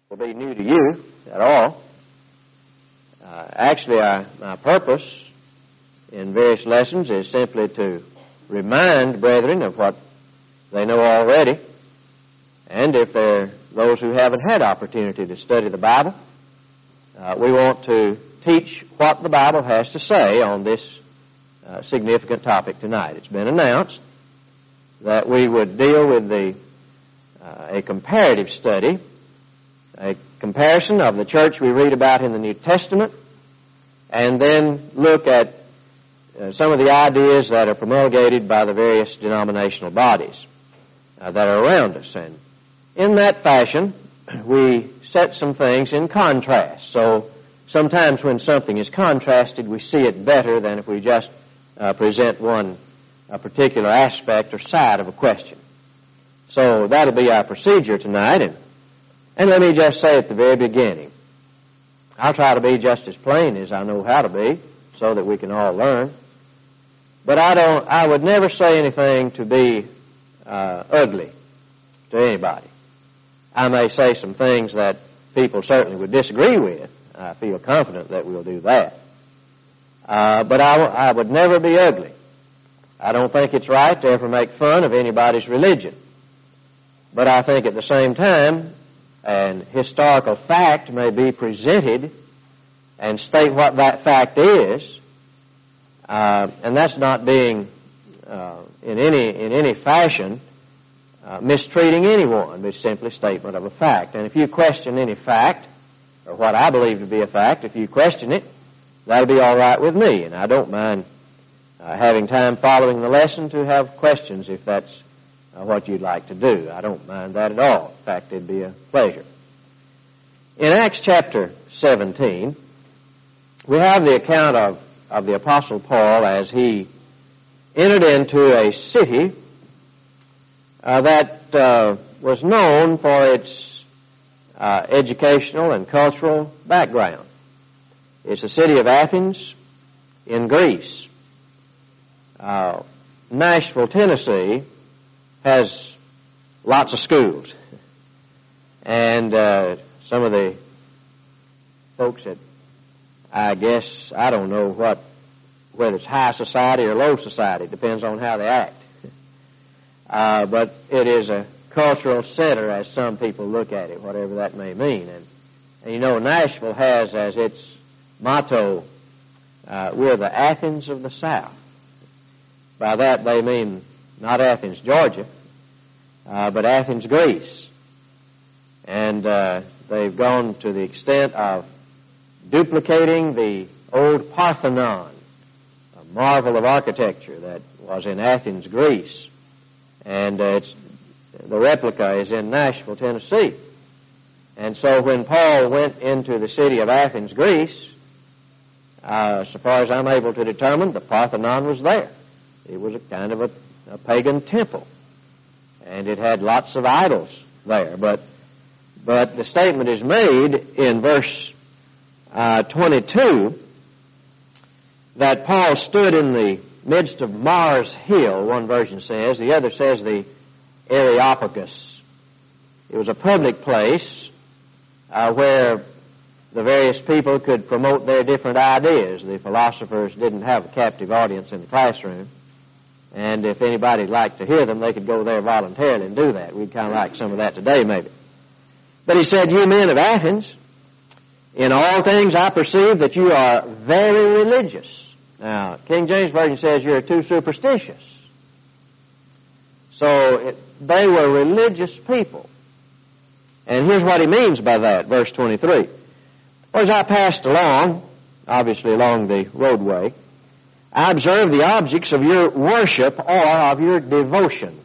will be new to you at all. Actually, my purpose in various lessons is simply to remind brethren of what they know already, and if there are those who haven't had opportunity to study the Bible, we want to teach what the Bible has to say on this significant topic tonight. It's been announced that we would deal with a comparative study, a comparison of the church we read about in the New Testament, and then look at some of the ideas that are promulgated by the various denominational bodies that are around us. And in that fashion, we set some things in contrast. So sometimes when something is contrasted, we see it better than if we just present a particular aspect or side of a question. So that'll be our procedure tonight. And let me just say at the very beginning, I'll try to be just as plain as I know how to be so that we can all learn. But I would never say anything to be ugly to anybody. I may say some things that people certainly would disagree with. I feel confident that we'll do that. But I would never be ugly. I don't think it's right to ever make fun of anybody's religion. But I think at the same time, an historical fact may be presented and state what that fact is, and that's not being in any fashion mistreating anyone, but simply statement of a fact. And if you question any fact, or what I believe to be a fact, if you question it, that'll be all right with me, and I don't mind having time following the lesson to have questions if that's what you'd like to do. I don't mind that at all. In fact, it'd be a pleasure. In Acts chapter 17, we have the account of the Apostle Paul as he entered into a city that was known for its educational and cultural background. It's the city of Athens in Greece. Nashville, Tennessee has lots of schools. And some of the folks that I don't know whether it's high society or low society. It depends on how they act. But it is a cultural center as some people look at it, whatever that may mean. And you know, Nashville has as its motto, we're the Athens of the South. By that they mean not Athens, Georgia, but Athens, Greece. And they've gone to the extent of duplicating the old Parthenon, a marvel of architecture that was in Athens, Greece. And the replica is in Nashville, Tennessee. And so when Paul went into the city of Athens, Greece, so far as I'm able to determine, the Parthenon was there. It was a kind of a pagan temple. And it had lots of idols there. But the statement is made in verse 22 that Paul stood in the midst of Mars Hill, one version says. The other says the Areopagus. It was a public place where the various people could promote their different ideas. The philosophers didn't have a captive audience in the classroom. And if anybody'd like to hear them, they could go there voluntarily and do that. We'd kind of like some of that today, maybe. But he said, you men of Athens, in all things I perceive that you are very religious. Now, King James Version says you're too superstitious. So they were religious people. And here's what he means by that, verse 23. Well, as I passed along, obviously along the roadway, I observed the objects of your worship or of your devotion.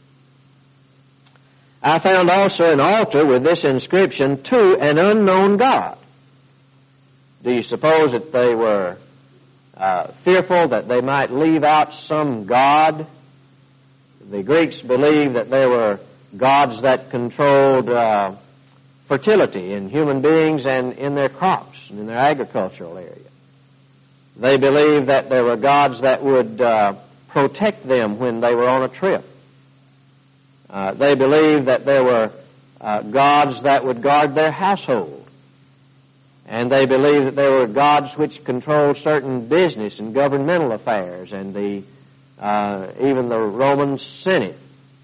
I found also an altar with this inscription, to an unknown God. Do you suppose that they were fearful that they might leave out some god? The Greeks believed that there were gods that controlled fertility in human beings and in their crops and in their agricultural area. They believed that there were gods that would protect them when they were on a trip. They believed that there were gods that would guard their household. And they believed that there were gods which controlled certain business and governmental affairs, and even the Roman Senate.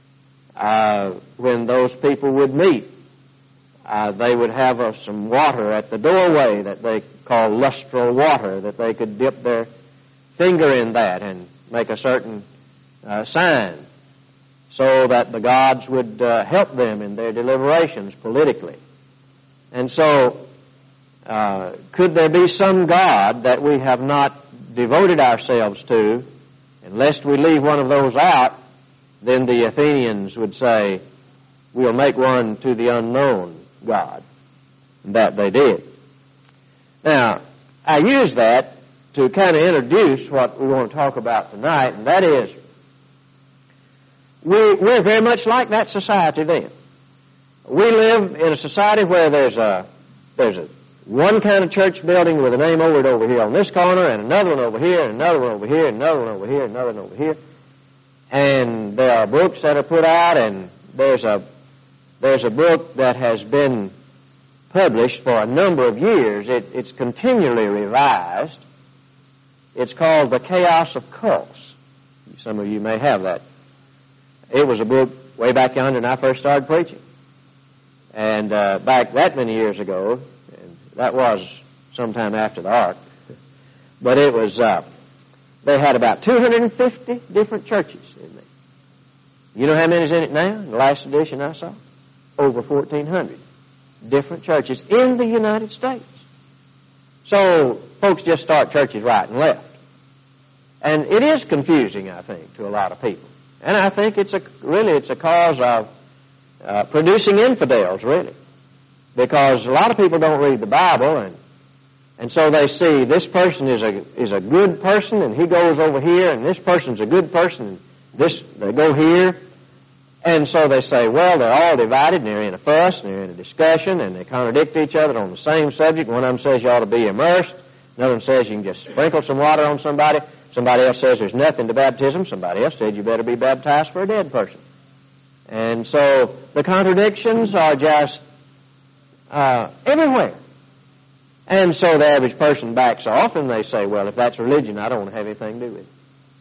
When those people would meet, they would have some water at the doorway that they called lustral water, that they could dip their finger in that and make a certain sign, so that the gods would help them in their deliberations politically. And so, could there be some god that we have not devoted ourselves to, and lest we leave one of those out, then the Athenians would say, we'll make one to the unknown God. And that they did. Now, I use that to kind of introduce what we want to talk about tonight, and that is, we're very much like that society then. We live in a society where there's a one kind of church building with a name over here on this corner, and another one over here, and another one over here, and another one over here, and another one over here. And there are books that are put out, and there's a book that has been published for a number of years. It's continually revised. It's called The Chaos of Cults. Some of you may have that. It was a book way back yonder when I first started preaching. And back that many years ago, and that was sometime after the Ark, but it was, they had about 250 different churches in there. You know how many's in it now? In the last edition I saw? Over 1,400 different churches in the United States. So folks just start churches right and left. And it is confusing, I think, to a lot of people. And I think it's a cause of producing infidels, really. Because a lot of people don't read the Bible, and so they see this person is a good person, and he goes over here, and this person's a good person, and they go here. And so they say, well, they're all divided, and they're in a fuss, and they're in a discussion, and they contradict each other on the same subject. One of them says you ought to be immersed. Another one says you can just sprinkle some water on somebody. Somebody else says there's nothing to baptism. Somebody else said you better be baptized for a dead person. And so the contradictions are just everywhere. And so the average person backs off, and they say, well, if that's religion, I don't want to have anything to do with it.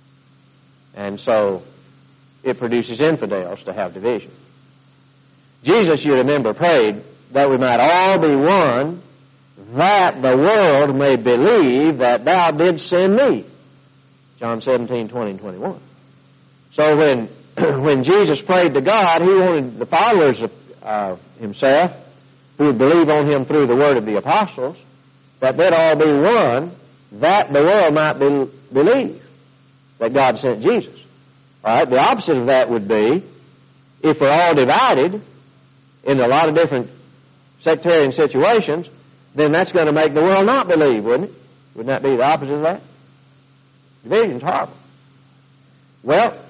And so it produces infidels to have division. Jesus, you remember, prayed that we might all be one, that the world may believe that thou didst send me. John 17, 20 and 21. So when Jesus prayed to God, he wanted the followers of himself who would believe on him through the word of the apostles, that they'd all be one, that the world might believe that God sent Jesus. All right, the opposite of that would be, if we're all divided into a lot of different sectarian situations, then that's going to make the world not believe, wouldn't it? Wouldn't that be the opposite of that? Division's horrible. Well,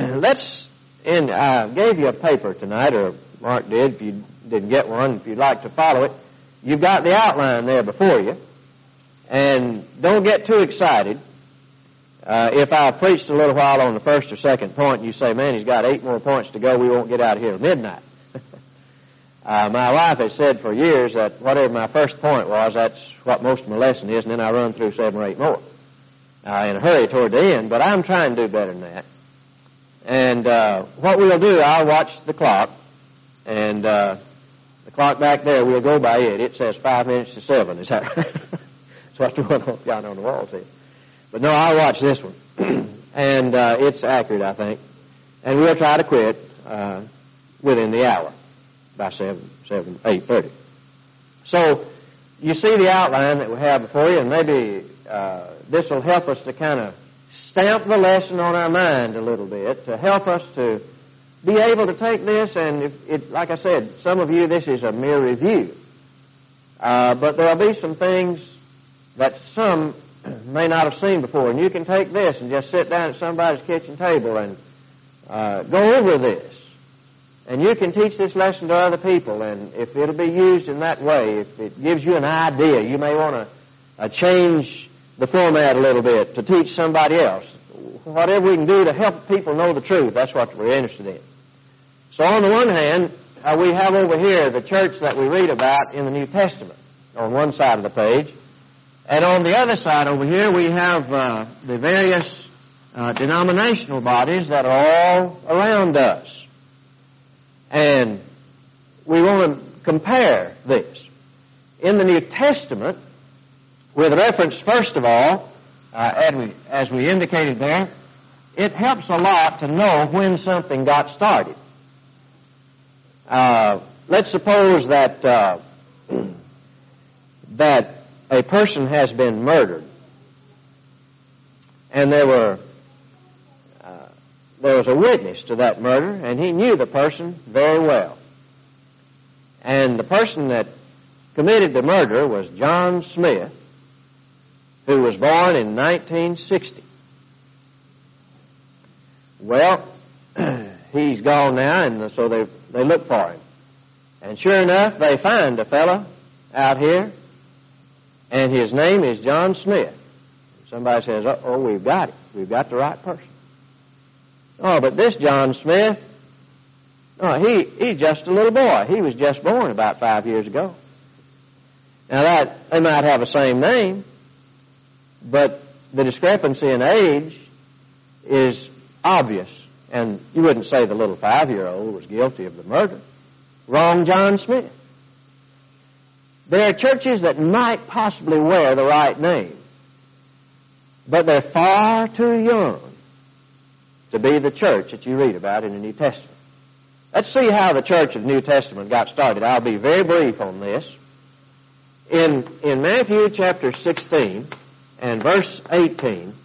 I gave you a paper tonight, or Mark did, if you didn't get one, if you'd like to follow it. You've got the outline there before you. And don't get too excited. If I preached a little while on the first or second point, and you say, man, he's got 8 more points to go, we won't get out of here till midnight. My wife has said for years that whatever my first point was, that's what most of my lesson is, and then I run through 7 or 8 more in a hurry toward the end, but I'm trying to do better than that. And what we'll do, I'll watch the clock, and the clock back there, we'll go by it. It says 5 minutes to 7. Is that right? That's what the one down on the wall says. But no, I'll watch this one. And it's accurate, I think. And we'll try to quit within the hour, by 8:30. So you see the outline that we have before you, and maybe this will help us to kind of stamp the lesson on our mind a little bit, to help us to be able to take this, and like I said, some of you, this is a mere review. But there will be some things that some may not have seen before, and you can take this and just sit down at somebody's kitchen table and go over this. And you can teach this lesson to other people, and if it'll be used in that way, if it gives you an idea, you may want to change the format a little bit to teach somebody else. Whatever we can do to help people know the truth, that's what we're interested in. So on the one hand, we have over here the church that we read about in the New Testament on one side of the page. And on the other side over here, we have the various denominational bodies that are all around us. And we want to compare this. In the New Testament, with reference, first of all, as we indicated there, it helps a lot to know when something got started. Let's suppose that that a person has been murdered, and there was a witness to that murder, and he knew the person very well. And the person that committed the murder was John Smith, who was born in 1960. Well, he's gone now, and so they look for him. And sure enough, they find a fellow out here, and his name is John Smith. Somebody says, "Uh-oh, we've got it. We've got the right person." Oh, but this John Smith, he's just a little boy. He was just born about 5 years ago. Now, they might have the same name, but the discrepancy in age is obvious. And you wouldn't say the little 5-year-old was guilty of the murder. Wrong John Smith. There are churches that might possibly wear the right name, but they're far too young to be the church that you read about in the New Testament. Let's see how the church of the New Testament got started. I'll be very brief on this. In Matthew chapter 16 and verse 18,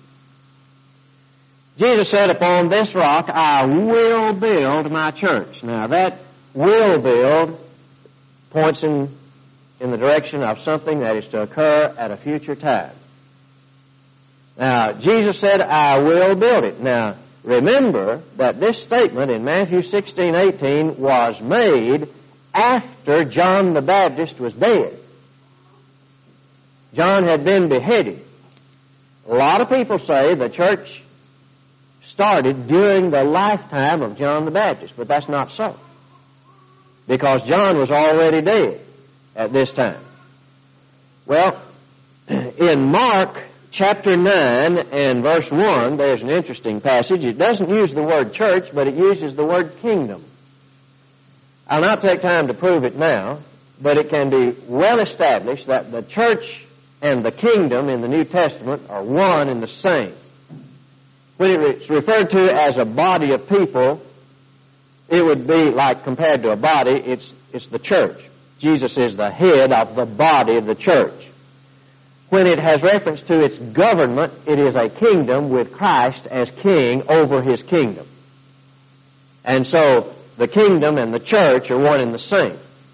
Jesus said, "Upon this rock I will build my church." Now that "will build" points in the direction of something that is to occur at a future time. Now, Jesus said, "I will build it." Now, remember that this statement in Matthew 16:18 was made after John the Baptist was dead. John had been beheaded. A lot of people say the church started during the lifetime of John the Baptist, but that's not so, because John was already dead at this time. Well, in Mark chapter 9 and verse 1, there's an interesting passage. It doesn't use the word church, but it uses the word kingdom. I'll not take time to prove it now, but it can be well established that the church and the kingdom in the New Testament are one and the same. When it's referred to as a body of people, it would be like, compared to a body, it's the church. Jesus is the head of the body of the church. When it has reference to its government, it is a kingdom with Christ as king over his kingdom. And so the kingdom and the church are one and the same.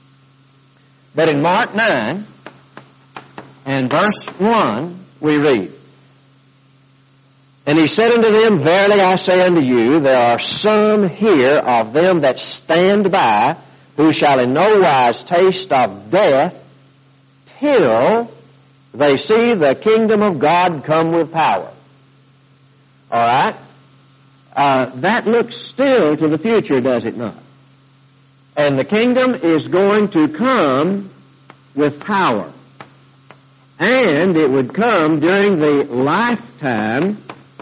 But in Mark 9 and verse 1, we read, "And he said unto them, Verily I say unto you, there are some here of them that stand by, who shall in no wise taste of death, till they see the kingdom of God come with power." All right? That looks still to the future, does it not? And the kingdom is going to come with power. And it would come during the lifetime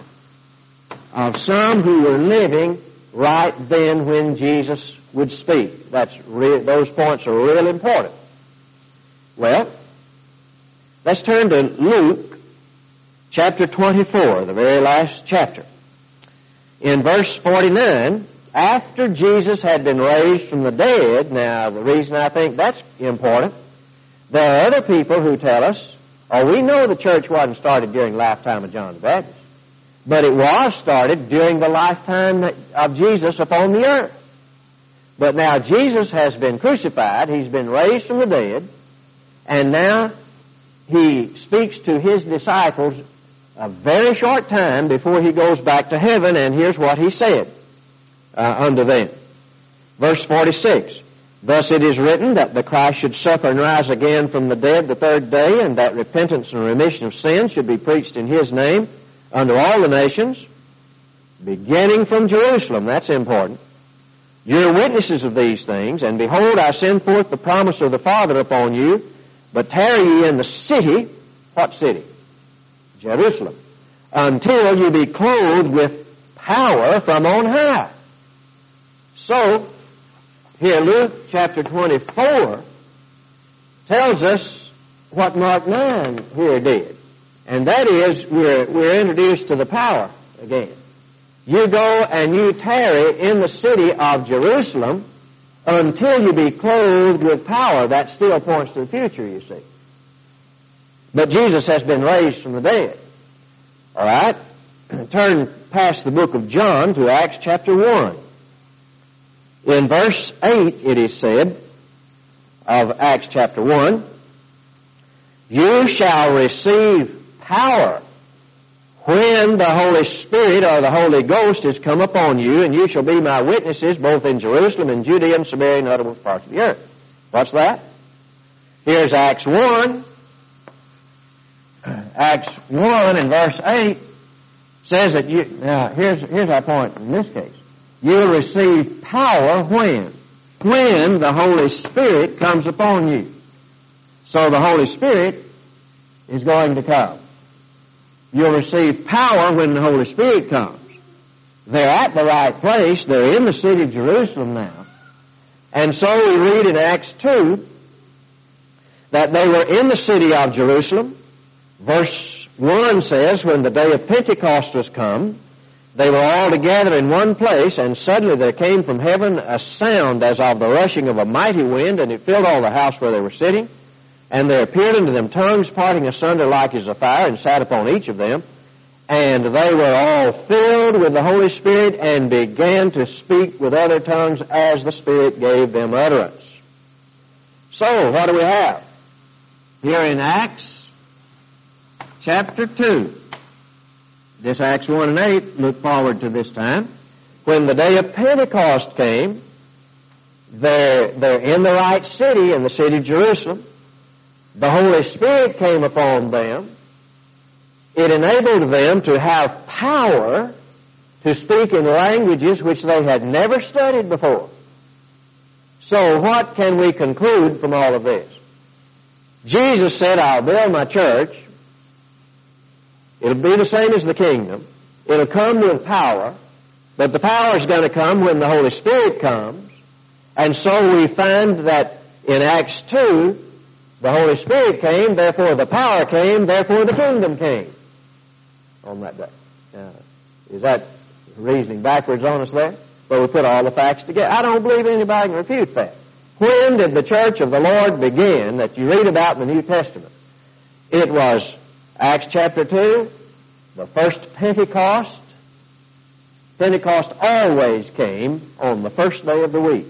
of some who were living right then when Jesus would speak. Those points are real important. Well, let's turn to Luke chapter 24, the very last chapter. In verse 49, after Jesus had been raised from the dead, now the reason I think that's important, there are other people who tell us, we know the church wasn't started during the lifetime of John the Baptist, but it was started during the lifetime of Jesus upon the earth. But now Jesus has been crucified, he's been raised from the dead, and now he speaks to his disciples a very short time before he goes back to heaven, and here's what he said unto them. Verse 46, "Thus it is written that the Christ should suffer and rise again from the dead the third day, and that repentance and remission of sins should be preached in his name unto all the nations, beginning from Jerusalem." That's important. You're witnesses of these things, and behold, I send forth the promise of the Father upon you, but tarry ye in the city. What city? Jerusalem. Until you be clothed with power from on high. So, here Luke chapter 24 tells us what Mark 9 here did. And that is, we're introduced to the power again. You go and you tarry in the city of Jerusalem until you be clothed with power. That still points to the future, you see. But Jesus has been raised from the dead. All right? Turn past the book of John to Acts chapter 1. In verse 8 it is said of Acts chapter 1, you shall receive power when the Holy Spirit or the Holy Ghost is come upon you, and you shall be my witnesses both in Jerusalem and Judea and Samaria and uttermost parts of the earth. What's that? Here's Acts 1. Acts 1 and verse 8 says that you... Now, here's our point in this case. You'll receive power when? When the Holy Spirit comes upon you. So the Holy Spirit is going to come. You'll receive power when the Holy Spirit comes. They're at the right place. They're in the city of Jerusalem now. And so we read in Acts 2 that they were in the city of Jerusalem. Verse 1 says, when the day of Pentecost was come, they were all together in one place, and suddenly there came from heaven a sound as of the rushing of a mighty wind, and it filled all the house where they were sitting. And there appeared unto them tongues parting asunder like as a fire, and sat upon each of them. And they were all filled with the Holy Spirit, and began to speak with other tongues as the Spirit gave them utterance. So, what do we have? Here in Acts chapter 2. This Acts 1 and 8, look forward to this time. When the day of Pentecost came, they're in the right city, in the city of Jerusalem. The Holy Spirit came upon them. It enabled them to have power to speak in languages which they had never studied before. So what can we conclude from all of this? Jesus said, I'll build my church. It'll be the same as the kingdom. It'll come with power, but the power is going to come when the Holy Spirit comes. And so we find that in Acts 2, the Holy Spirit came, therefore the power came, therefore the kingdom came on that day. Is that reasoning backwards on us there? But we put all the facts together. I don't believe anybody can refute that. When did the church of the Lord begin that you read about in the New Testament? It was Acts chapter 2, the first Pentecost. Pentecost always came on the first day of the week.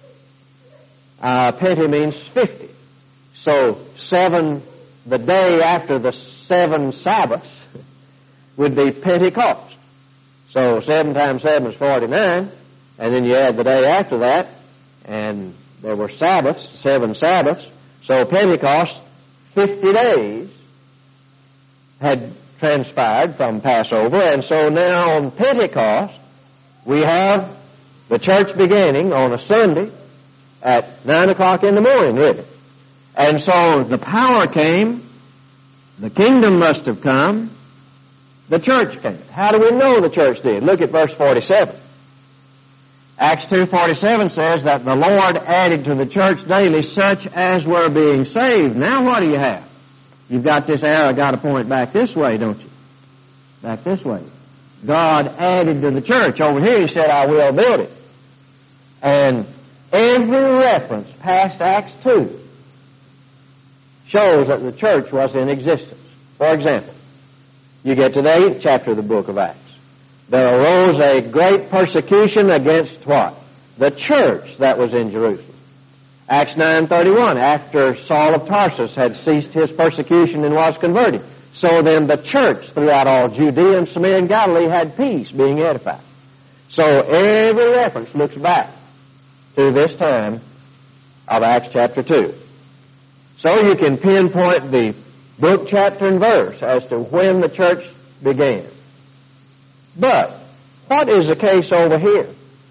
Pente means 50. So 7, the day after the 7 Sabbaths would be Pentecost. So 7 times 7 is 49, and then you add the day after that, and there were Sabbaths, 7 Sabbaths. So Pentecost, 50 days had transpired from Passover, and so now on Pentecost, we have the church beginning on a Sunday at 9 o'clock in the morning, really. And so the power came, the kingdom must have come, the church came. How do we know the church did? Look at verse 47. Acts 2:47 says that the Lord added to the church daily such as were being saved. Now what do you have? You've got this arrow got to point back this way, don't you? Back this way. God added to the church. Over here he said, I will build it. And every reference past Acts 2 shows that the church was in existence. For example, you get to the 8th chapter of the book of Acts. There arose a great persecution against what? The church that was in Jerusalem. Acts 9:31, after Saul of Tarsus had ceased his persecution and was converted. So then the church throughout all Judea and Samaria and Galilee had peace, being edified. So every reference looks back to this time of Acts chapter 2. So you can pinpoint the book, chapter, and verse as to when the church began. But what is the case over here?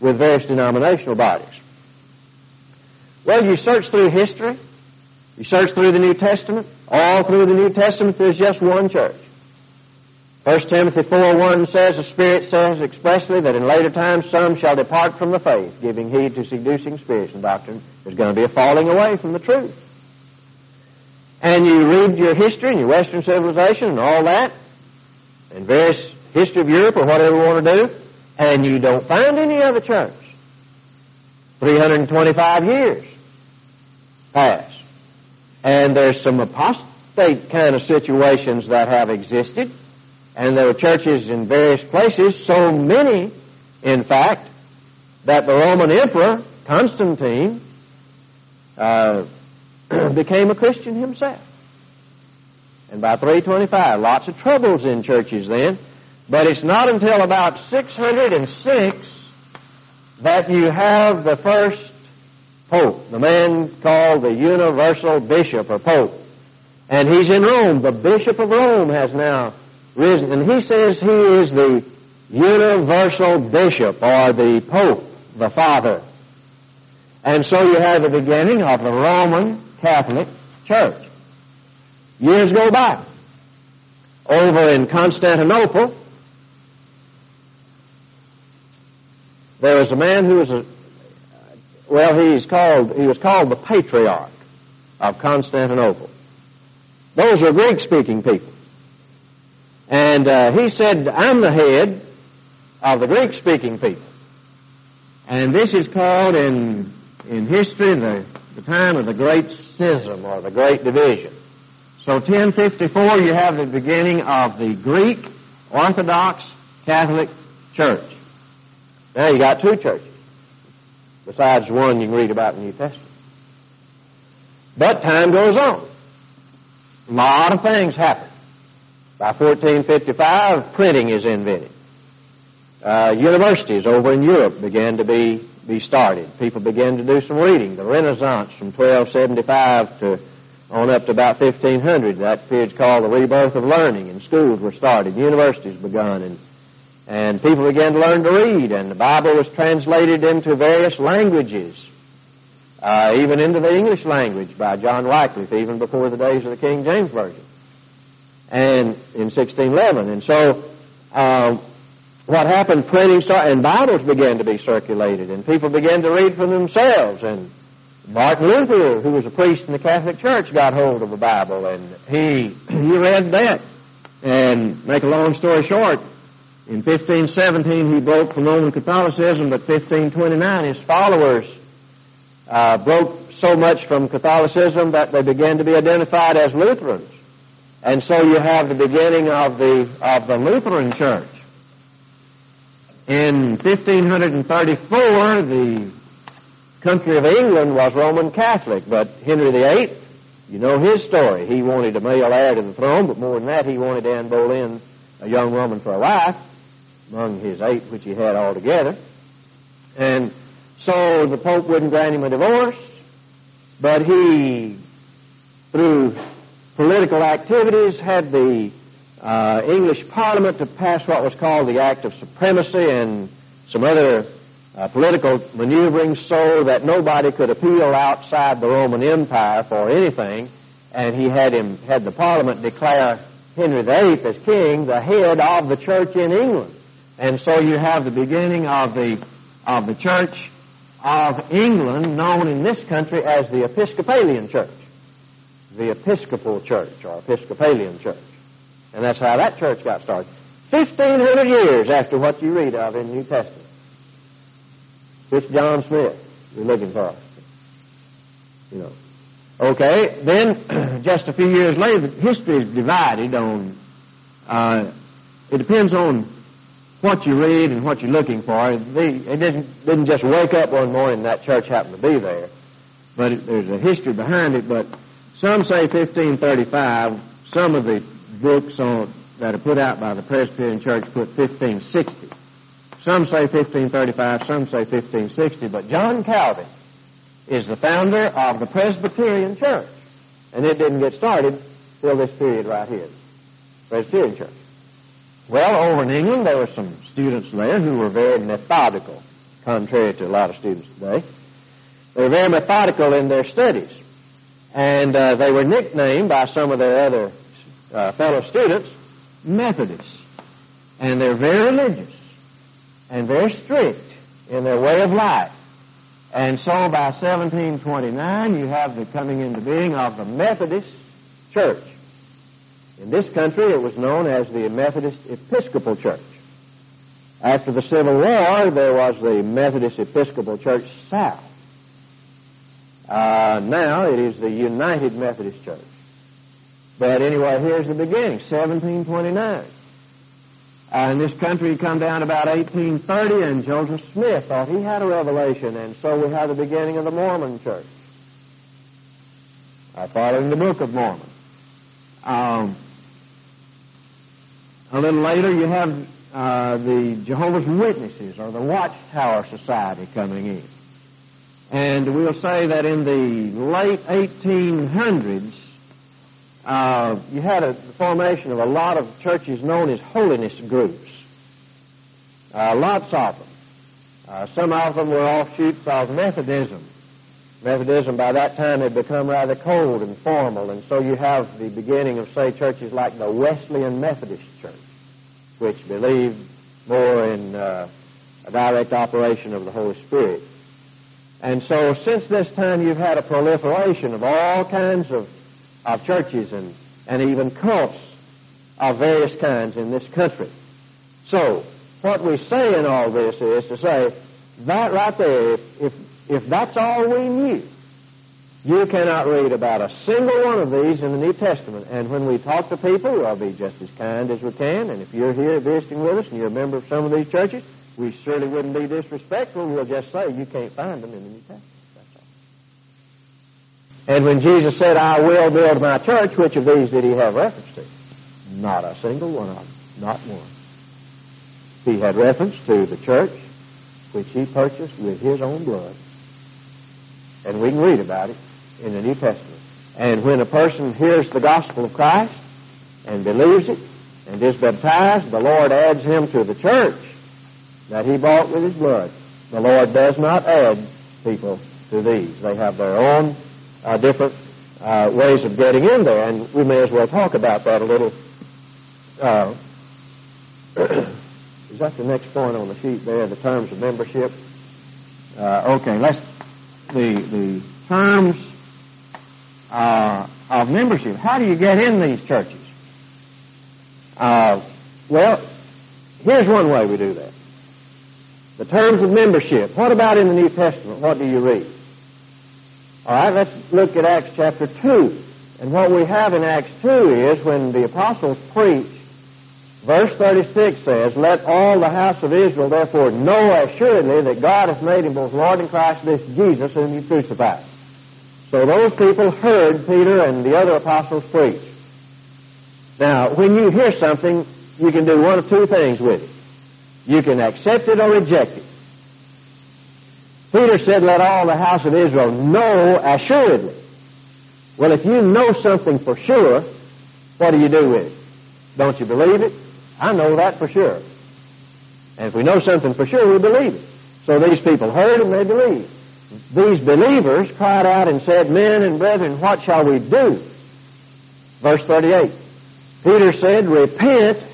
with various denominational bodies. Well, you search through history, you search through the New Testament, all through the New Testament there's just one church. 1 Timothy 4:1 says, the Spirit says expressly that in later times some shall depart from the faith, giving heed to seducing spirits and doctrine. There's going to be a falling away from the truth. And you read your history and your Western civilization and all that, and various history of Europe or whatever you want to do, and you don't find any other church. 325 years pass. And there's some apostate kind of situations that have existed, and there were churches in various places, so many, in fact, that the Roman Emperor, Constantine, became a Christian himself. And by 325, lots of troubles in churches then, but it's not until about 606 that you have the first Pope, the man called the Universal Bishop or Pope. And he's in Rome. The Bishop of Rome has now risen. And he says he is the Universal Bishop or the Pope, the Father. And so you have the beginning of the Roman Catholic Church. Years go by. Over in Constantinople, there was a man who was he was called the Patriarch of Constantinople. Those were Greek-speaking people. And he said, I'm the head of the Greek-speaking people. And this is called in history the time of the Great Schism or the Great Division. So 1054 you have the beginning of the Greek Orthodox Catholic Church. Now you got two churches, besides one you can read about in the New Testament. But time goes on. A lot of things happen. By 1455, printing is invented. Universities over in Europe began to be started. People began to do some reading. The Renaissance from 1275 to on up to about 1500. That period's called the rebirth of learning, and schools were started, universities begun, and people began to learn to read, and the Bible was translated into various languages, even into the English language by John Wycliffe, even before the days of the King James Version, and in 1611. And so what happened, printing started, and Bibles began to be circulated, and people began to read for themselves, and Martin Luther, who was a priest in the Catholic Church, got hold of a Bible, and he read that. And make a long story short, in 1517 he broke from Roman Catholicism, but 1529 his followers broke so much from Catholicism that they began to be identified as Lutherans. And so you have the beginning of the Lutheran Church. In 1534, the country of England was Roman Catholic, but Henry VIII, you know his story. He wanted a male heir to the throne, but more than that, he wanted Anne Boleyn, a young woman, for a wife, among his 8 which he had altogether. And so the Pope wouldn't grant him a divorce, but he, through political activities, had the English Parliament to pass what was called the Act of Supremacy and some other political maneuvering so that nobody could appeal outside the Roman Empire for anything, and he had the Parliament declare Henry VIII as king, the head of the church in England. And so you have the beginning of the Church of England, known in this country as the Episcopalian Church, the Episcopal Church or Episcopalian Church. And that's how that church got started. 1,500 years after what you read of in the New Testament. It's John Smith you're looking for. You know. Okay, then just a few years later, history is divided on, it depends on what you read and what you're looking for. It didn't just wake up one morning and that church happened to be there, but there's a history behind it. But some say 1535, some of the books that are put out by the Presbyterian Church put 1560. Some say 1535, some say 1560, but John Calvin is the founder of the Presbyterian Church, and it didn't get started till this period right here, Presbyterian Church. Well, over in England, there were some students there who were very methodical. contrary to a lot of students today. They were very methodical in their studies. And they were nicknamed by some of their other fellow students Methodists. And they're very religious and very strict in their way of life. And so by 1729, you have the coming into being of the Methodist Church. In this country, it was known as the Methodist Episcopal Church. After the Civil War, there was the Methodist Episcopal Church South. Now it is the United Methodist Church. But anyway, here's the beginning, 1729. In this country, you come down about 1830, and Joseph Smith thought he had a revelation, and so we have the beginning of the Mormon Church, following the Book of Mormon. A little later, you have the Jehovah's Witnesses, or the Watchtower Society, coming in. And we'll say that in the late 1800s, you had the formation of a lot of churches known as holiness groups. Lots of them. Some of them were offshoots of Methodism. Methodism by that time had become rather cold and formal, and so you have the beginning of, say, churches like the Wesleyan Methodist Church, which believed more in a direct operation of the Holy Spirit. And so since this time you've had a proliferation of all kinds of churches and even cults of various kinds in this country. So what we say in all this is to say that right there, if that's all we knew, you cannot read about a single one of these in the New Testament. And when we talk to people, we'll be just as kind as we can. And if you're here visiting with us and you're a member of some of these churches, we surely wouldn't be disrespectful. We'll just say you can't find them in the New Testament. That's all. And when Jesus said, I will build my church, which of these did he have reference to? Not a single one of them. Not one. He had reference to the church which he purchased with his own blood. And we can read about it in the New Testament. And when a person hears the gospel of Christ and believes it and is baptized, the Lord adds him to the church that he bought with his blood. The Lord does not add people to these. They have their own different ways of getting in there, and we may as well talk about that a little. Is that the next point on the sheet there, the terms of membership? Okay, the terms of membership. How do you get in these churches? Well, here's one way we do that. The terms of membership. What about in the New Testament? What do you read? All right, let's look at Acts chapter 2. And what we have in Acts 2 is when the apostles preach, verse 36 says, Let all the house of Israel therefore know assuredly that God hath made him both Lord and Christ, this Jesus whom you crucified. So those people heard Peter and the other apostles preach. Now, when you hear something, you can do one of two things with it. You can accept it or reject it. Peter said, let all the house of Israel know assuredly. Well, if you know something for sure, what do you do with it? Don't you believe it? I know that for sure. And if we know something for sure, we believe it. So these people heard and they believed. These believers cried out and said, Men and brethren, what shall we do? Verse 38. Peter said, Repent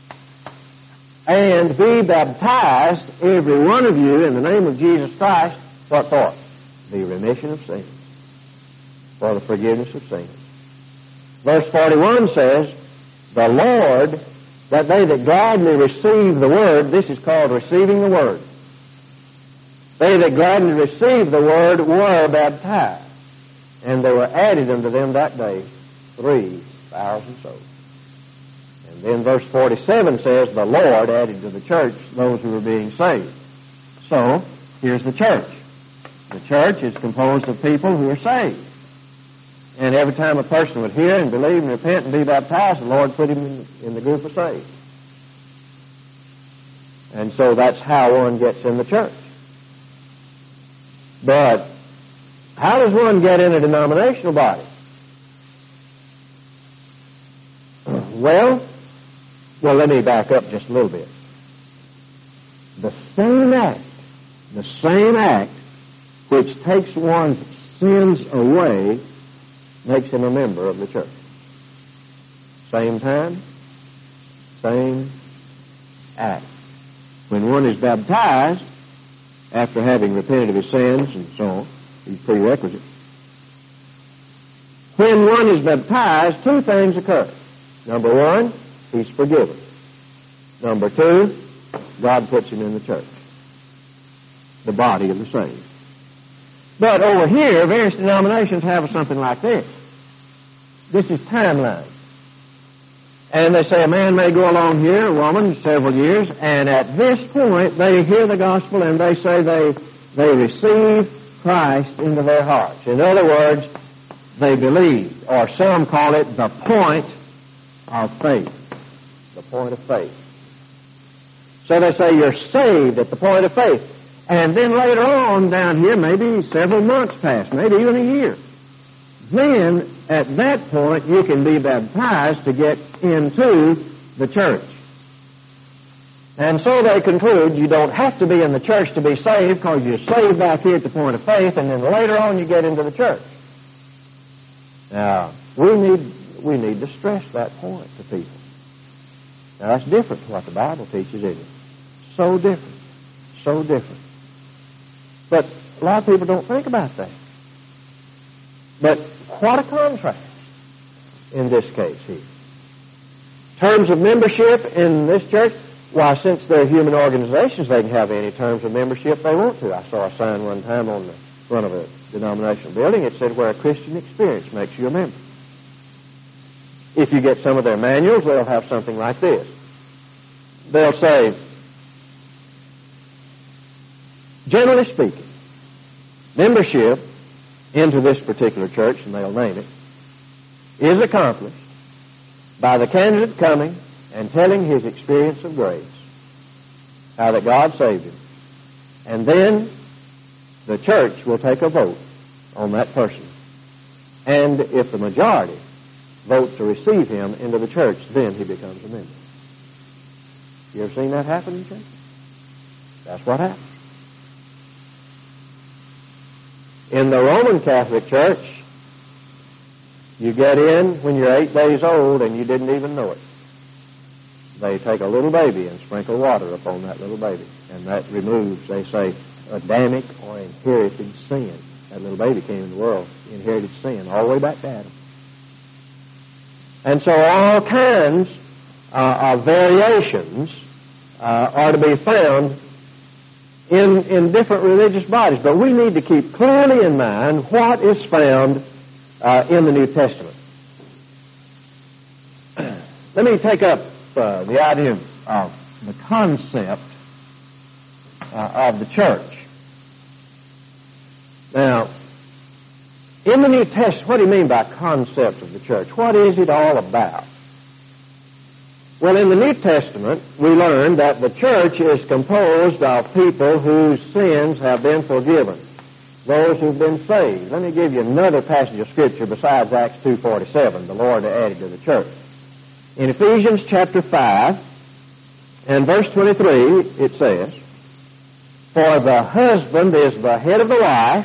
and be baptized, every one of you, in the name of Jesus Christ. What for? The remission of sins. For the forgiveness of sins. Verse 41 says, The Lord, that they that gladly receive the word, this is called receiving the word. They that gladly received the word were baptized. And there were added unto them that day 3,000 souls. And then verse 47 says, The Lord added to the church those who were being saved. So, here's the church. The church is composed of people who are saved. And every time a person would hear and believe and repent and be baptized, the Lord put him in the group of saved. And so that's how one gets in the church. But how does one get in a denominational body? Well, let me back up just a little bit. The same act The same act which takes one's sins away makes him a member of the church. Same time, same act. When one is baptized, after having repented of his sins and so on, these prerequisites, when one is baptized, two things occur. Number one, he's forgiven. Number two, God puts him in the church, the body of the saved. But over here, various denominations have something like this. This is timeline. And they say a man may go along here, a woman, several years, and at this point they hear the gospel and they say they receive Christ into their hearts. In other words, they believe, or some call it the point of faith. The point of faith. So they say you're saved at the point of faith. And then later on down here, maybe several months pass, maybe even a year. Then, at that point, you can be baptized to get into the church. And so they conclude you don't have to be in the church to be saved because you're saved back here at the point of faith, and then later on you get into the church. Now, we need to stress that point to people. Now, that's different to what the Bible teaches, isn't it? So different. So different. But a lot of people don't think about that. But what a contrast in this case here. Terms of membership in this church, why, since they're human organizations, they can have any terms of membership they want to. I saw a sign one time on the front of a denominational building. It said, where a Christian experience makes you a member. If you get some of their manuals, they'll have something like this. They'll say, generally speaking, membership into this particular church, and they'll name it, is accomplished by the candidate coming and telling his experience of grace, how that God saved him. And then the church will take a vote on that person. And if the majority vote to receive him into the church, then he becomes a member. You ever seen that happen in church? That's what happens. In the Roman Catholic Church, you get in when you're 8 days old and you didn't even know it. They take a little baby and sprinkle water upon that little baby. And that removes, they say, Adamic or inherited sin. That little baby came into the world, inherited sin, all the way back to Adam. And so all kinds of variations are to be found in different religious bodies. But we need to keep clearly in mind what is found in the New Testament. Let me take up the idea of the concept of the church. Now, in the New Testament, what do you mean by concept of the church? What is it all about? Well, in the New Testament, we learn that the church is composed of people whose sins have been forgiven, those who've been saved. Let me give you another passage of Scripture besides Acts 2:47, the Lord added to the church. In Ephesians chapter 5 and verse 23, it says, for the husband is the head of the wife,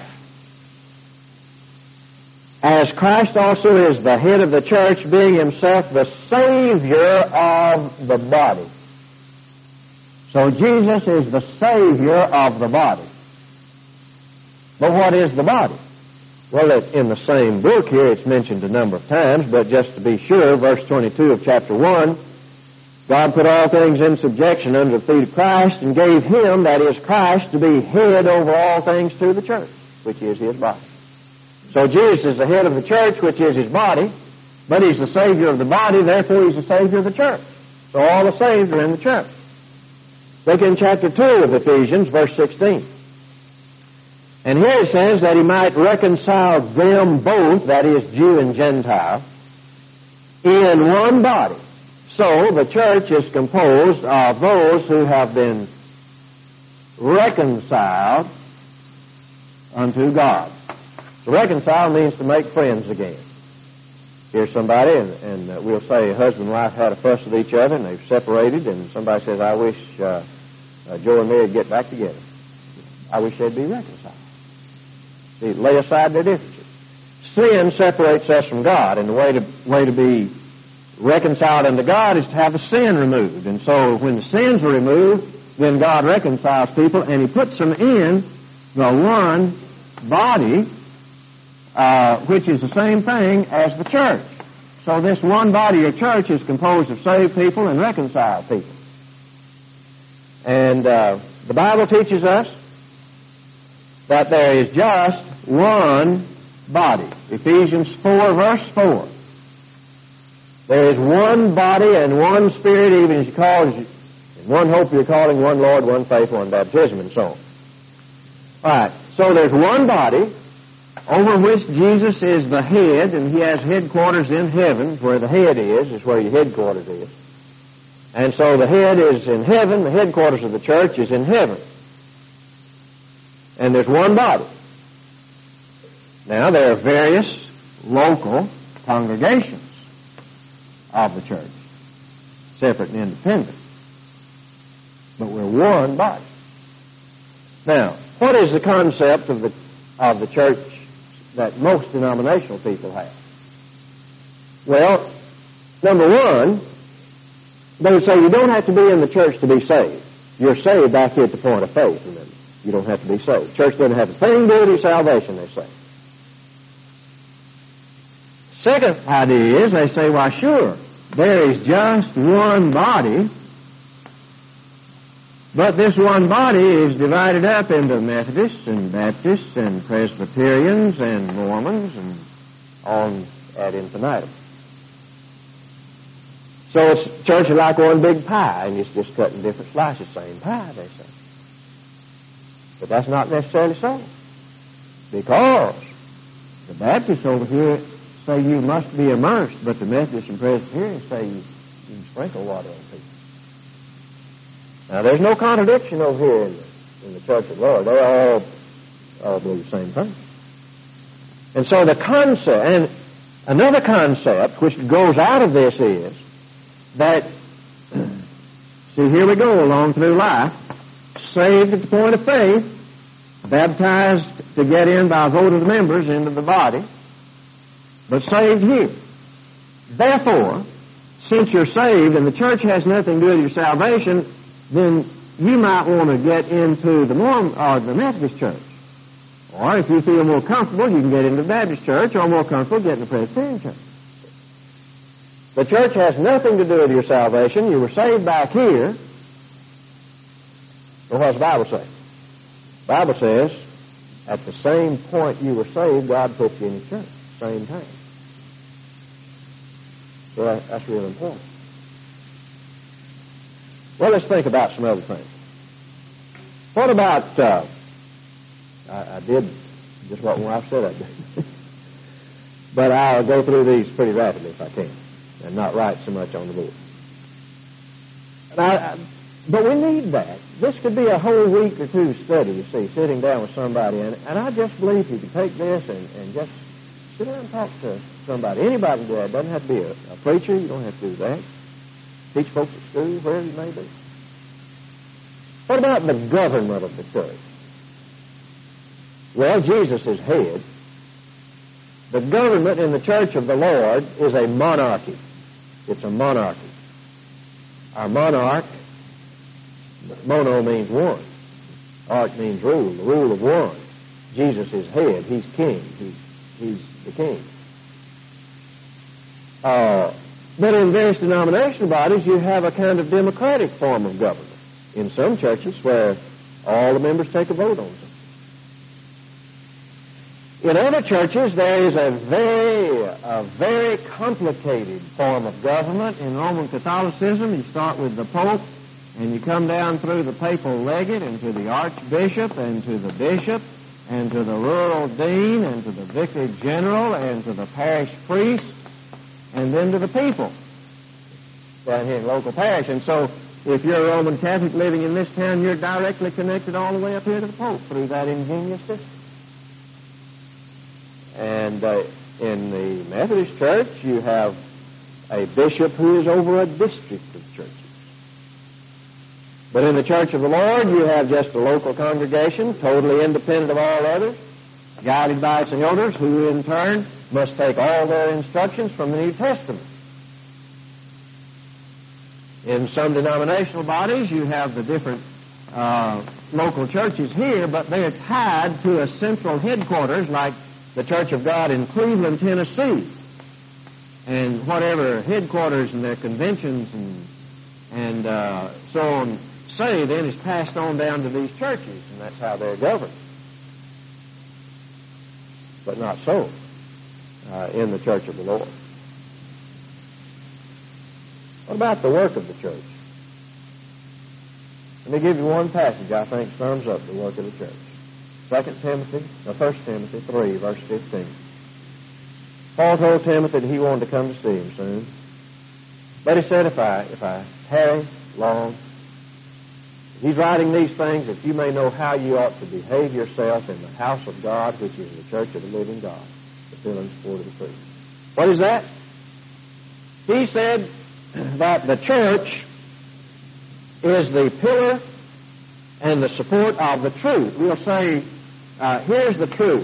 as Christ also is the head of the church, being himself the Savior of the body. So Jesus is the Savior of the body. But what is the body? Well, in the same book here, it's mentioned a number of times, but just to be sure, verse 22 of chapter 1, God put all things in subjection under the feet of Christ and gave him, that is Christ, to be head over all things to the church, which is his body. So Jesus is the head of the church, which is his body, but he's the Savior of the body, therefore he's the Savior of the church. So all the saved are in the church. Look in chapter 2 of Ephesians, verse 16. And here it says that he might reconcile them both, that is, Jew and Gentile, in one body. So the church is composed of those who have been reconciled unto God. To reconcile means to make friends again. Here's somebody, and we'll say husband and wife had a fuss with each other, and they've separated, and somebody says, I wish Joe and Mary would get back together. I wish they'd be reconciled. They lay aside their differences. Sin separates us from God, and the way to be reconciled unto God is to have the sin removed. And so when the sins are removed, then God reconciles people, and He puts them in the one body, which is the same thing as the church. So this one body or church is composed of saved people and reconciled people. And the Bible teaches us that there is just one body. Ephesians 4, verse 4. There is one body and one Spirit, even as you call, in one hope you're calling, one Lord, one faith, one baptism, and so on. All right, so there's one body over which Jesus is the head, and He has headquarters in heaven. Where the head is where your headquarters is. And so the head is in heaven, the headquarters of the church is in heaven. And there's one body. Now, there are various local congregations of the church, separate and independent. But we're one body. Now, what is the concept of the church that most denominational people have? Well, number one, they would say you don't have to be in the church to be saved. You're saved back here at the point of faith, remember. You don't have to be saved. Church doesn't have a thing to do with your salvation, they say. Second idea is they say, why, sure, there is just one body, but this one body is divided up into Methodists and Baptists and Presbyterians and Mormons and on ad infinitum. So it's church is like one big pie, and it's just cutting different slices, same pie, they say. But that's not necessarily so. Because the Baptists over here say you must be immersed, but the Methodists and Presbyterians say you can sprinkle water on people. Now, there's no contradiction over here in the Church of the Lord. They all believe the same thing. And so the concept, and another concept which goes out of this is that, see, here we go along through life, saved at the point of faith, baptized to get in by a vote of the members into the body, but saved here. Therefore, since you're saved and the church has nothing to do with your salvation, then you might want to get into the Mormon or the Methodist church. Or if you feel more comfortable, you can get into the Baptist church, or more comfortable, get in the Presbyterian church. The church has nothing to do with your salvation. You were saved back here. Well, what does the Bible say? The Bible says, at the same point you were saved, God put you in the church. Same time. So that's really important. Well, let's think about some other things. What about, I did just what my wife said I did. But I'll go through these pretty rapidly if I can, and not write so much on the board. But we need that. This could be a whole week or two study, you see, sitting down with somebody. And I just believe you can take this and just sit down and talk to somebody. Anybody can do that. It doesn't have to be a preacher. You don't have to do that. Teach folks at school, wherever you may be. What about the government of the church? Well, Jesus is head. The government in the church of the Lord is a monarchy. It's a monarchy. Our monarch, mono means one. Arch means rule, the rule of one. Jesus is head. He's king. He's the king. But in various denominational bodies, you have a kind of democratic form of government. In some churches where all the members take a vote on something. In other churches, there is a very complicated form of government. In Roman Catholicism, you start with the Pope, and you come down through the papal legate, and to the archbishop, and to the bishop, and to the rural dean, and to the vicar general, and to the parish priest, and then to the people down here in local parish. And so, if you're a Roman Catholic living in this town, you're directly connected all the way up here to the Pope through that ingenious system. And in the Methodist Church, you have a bishop who is over a district of churches. But in the church of the Lord, you have just a local congregation, totally independent of all others, guided by its elders, who in turn must take all their instructions from the New Testament. In some denominational bodies, you have the different local churches here, but they're tied to a central headquarters like the Church of God in Cleveland, Tennessee. And whatever headquarters and their conventions and so on say then is passed on down to these churches, and that's how they're governed. But not so in the church of the Lord. What about the work of the church? Let me give you one passage I think sums up the work of the church. 1 Timothy 3, verse 15. Paul told Timothy that he wanted to come to see him soon. But he said, if I tarry long, he's writing these things that you may know how you ought to behave yourself in the house of God, which is the church of the living God, the fill and support of the truth. What is that? He said that the church is the pillar and the support of the truth. We'll say, here's the truth,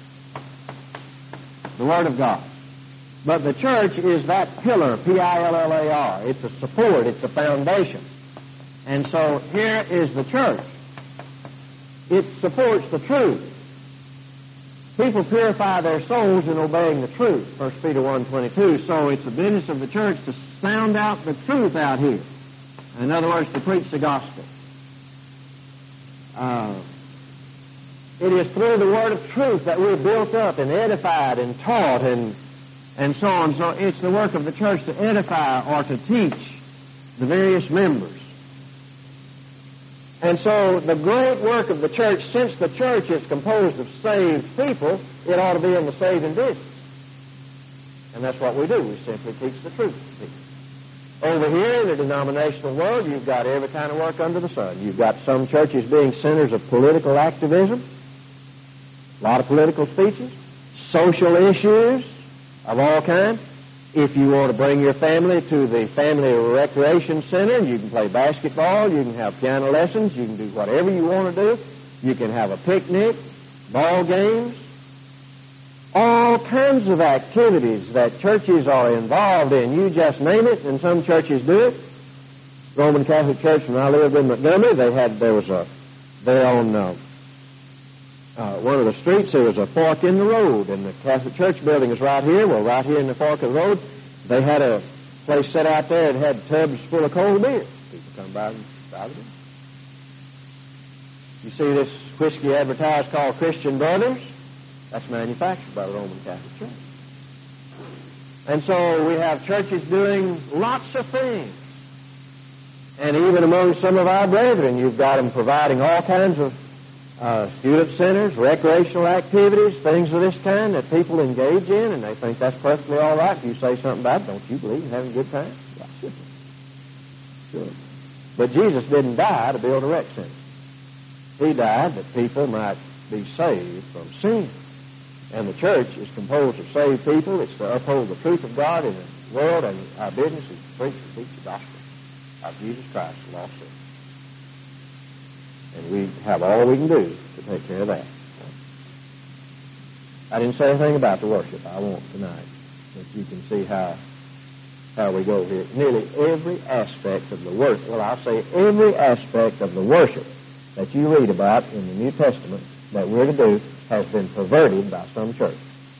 the Word of God. But the church is that pillar, P-I-L-L-A-R. It's a support, it's a foundation. And so here is the church. It supports the truth. People purify their souls in obeying the truth, 1 Peter 1:22. So it's the business of the church to sound out the truth out here. In other words, to preach the gospel. It is through the word of truth that we're built up and edified and taught and so on. So it's the work of the church to edify or to teach the various members. And so the great work of the church, since the church is composed of saved people, it ought to be in the saving business. And that's what we do. We simply teach the truth to people. Over here in the denominational world, you've got every kind of work under the sun. You've got some churches being centers of political activism, a lot of political speeches, social issues of all kinds. If you want to bring your family to the family recreation center, you can play basketball, you can have piano lessons, you can do whatever you want to do. You can have a picnic, ball games, all kinds of activities that churches are involved in. You just name it, and some churches do it. Roman Catholic Church, when I lived in Montgomery, there was on one of the streets, there was a fork in the road, and the Catholic Church building is right here. Well, right here in the fork of the road, they had a place set out there that had tubs full of cold beer. People come by and buy them. You see this whiskey advertised called Christian Brothers? That's manufactured by the Roman Catholic Church. And so we have churches doing lots of things. And even among some of our brethren, you've got them providing all kinds of student centers, recreational activities, things of this kind that people engage in, and they think that's perfectly all right. If you say something about it, don't you believe in having a good time? Yeah, sure. But Jesus didn't die to build a rec center. He died that people might be saved from sin. And the church is composed of saved people. It's to uphold the truth of God in the world, and our business is to preach and teach the gospel of Jesus Christ, the lost sinner. And we have all we can do to take care of that. I didn't say anything about the worship. I won't tonight. But you can see how we go here. Nearly every aspect of the worship, well, I'll say every aspect of the worship that you read about in the New Testament that we're to do has been perverted by some church.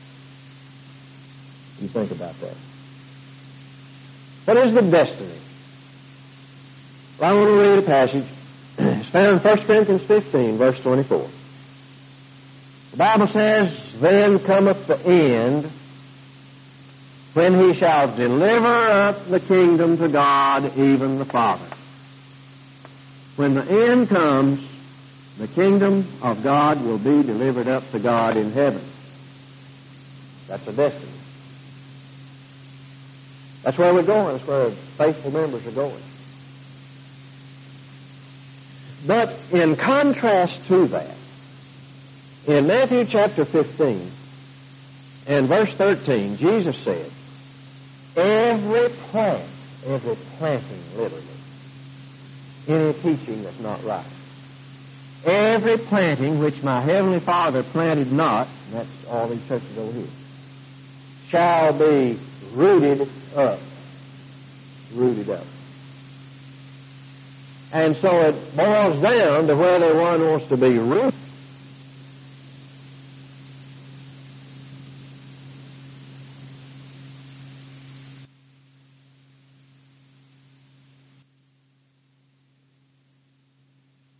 You think about that. What is the destiny? Well, I want to read a passage. It's found in 1 Corinthians 15, verse 24. The Bible says, "Then cometh the end, when he shall deliver up the kingdom to God, even the Father." When the end comes, the kingdom of God will be delivered up to God in heaven. That's a destiny. That's where we're going. That's where faithful members are going. But in contrast to that, in Matthew chapter 15 and verse 13, Jesus said, every planting literally, any teaching that's not right. Every planting which my Heavenly Father planted not, and that's all these churches over here, shall be rooted up. Rooted up. And so it boils down to whether one wants to be rooted